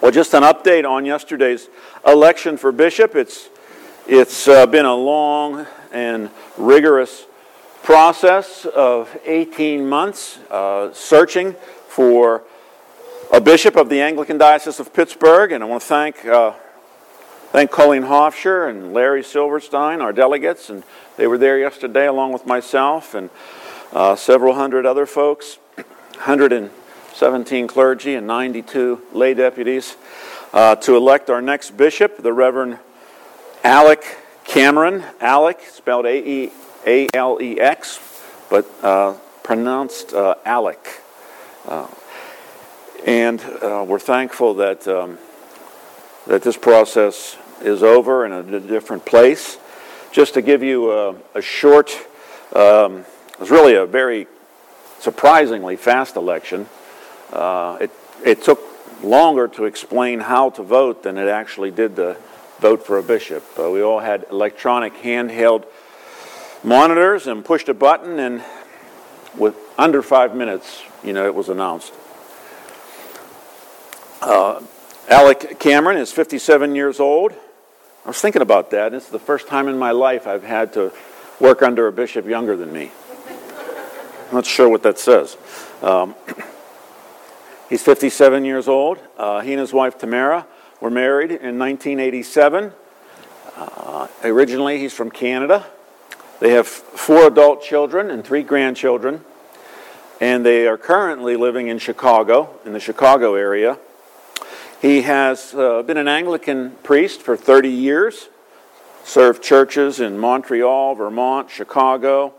Well, just an update on yesterday's election for bishop. It's been a long and rigorous process of 18 months searching for a bishop of the Anglican Diocese of Pittsburgh, and I want to thank Colleen Hofscher and Larry Silverstein, our delegates, and they were there yesterday along with myself and several hundred other folks, 117 clergy and 92 lay deputies, to elect our next bishop, the Reverend Alec Cameron. Alec, spelled A-E-A-L-E-X, but pronounced Alec. And we're thankful that this process is over in a different place. Just to give you a short, it was really a very surprisingly fast election. It took longer to explain how to vote than it actually did to vote for a bishop. We all had electronic handheld monitors and pushed a button, and with under 5 minutes, it was announced. Alec Cameron is 57 years old. I was thinking about that. It's the first time in my life I've had to work under a bishop younger than me. I'm not sure what that says. He's 57 years old. He and his wife Tamara were married in 1987. Originally, he's from Canada. They have 4 adult children and 3 grandchildren. And they are currently living in Chicago, in the Chicago area. He has been an Anglican priest for 30 years, served churches in Montreal, Vermont, Chicago.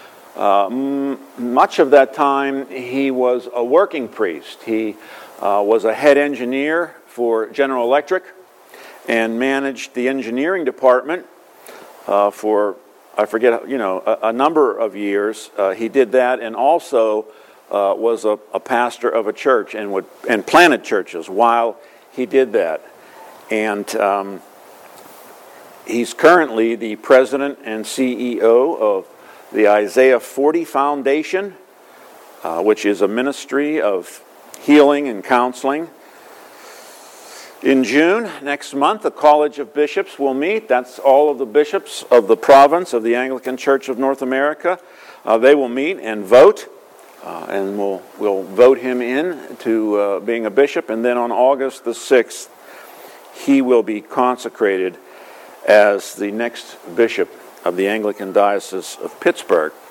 Much of that time, he was a working priest. He was a head engineer for General Electric and managed the engineering department for, I forget, a number of years. He did that, and also was a pastor of a church and planted churches while he did that. And he's currently the president and CEO of the Isaiah 40 Foundation, which is a ministry of healing and counseling. In June, next month, the College of Bishops will meet. That's all of the bishops of the province of the Anglican Church of North America. They will meet and vote, and we'll vote him in to being a bishop. And then on August the 6th, he will be consecrated as the next bishop of the Anglican Diocese of Pittsburgh.